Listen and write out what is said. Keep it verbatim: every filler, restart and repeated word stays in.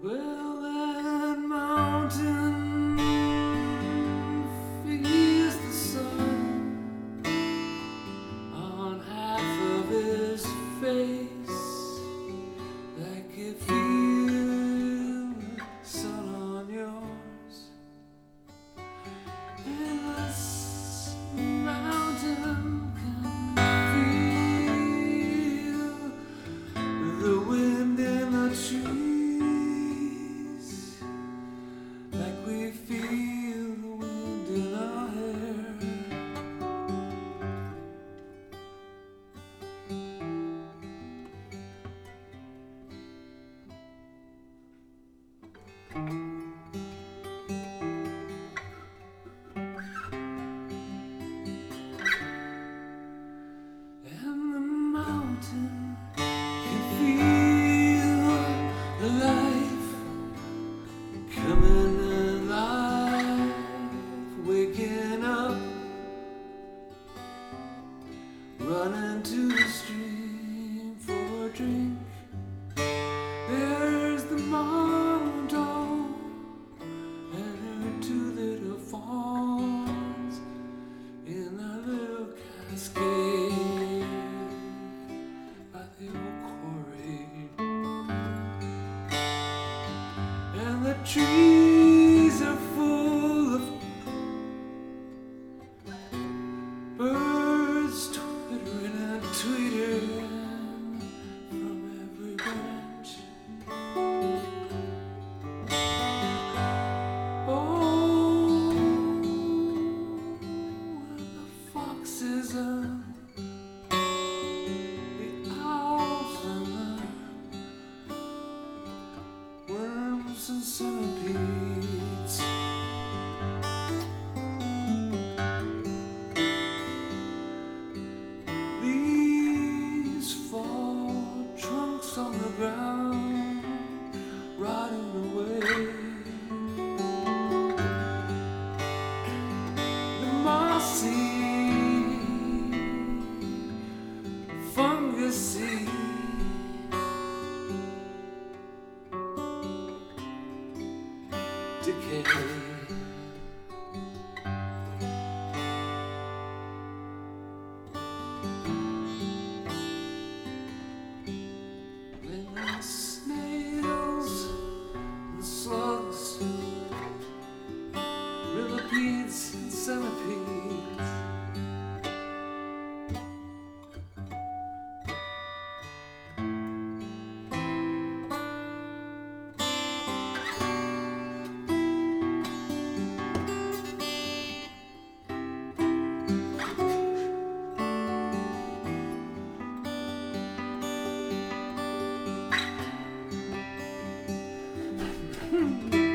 Well, that mountain feeds the sun on half of his face, like you feel the sun on yours. And this mountain can feel the wind in the trees. We feel the wind in our hair. And the mountain can feel the life coming. Waking up, running to the stream for a drink. There's the mom dog and her two little fawns in a little cascade by the old quarry. And the trees are full of birds twittering and tweetering from every branch. Oh, and the foxes and the owls and the worms and centipedes. On the ground, rotting away. The mossy, fungusy decay. Snails and slugs, millipedes and centipedes. Hmm.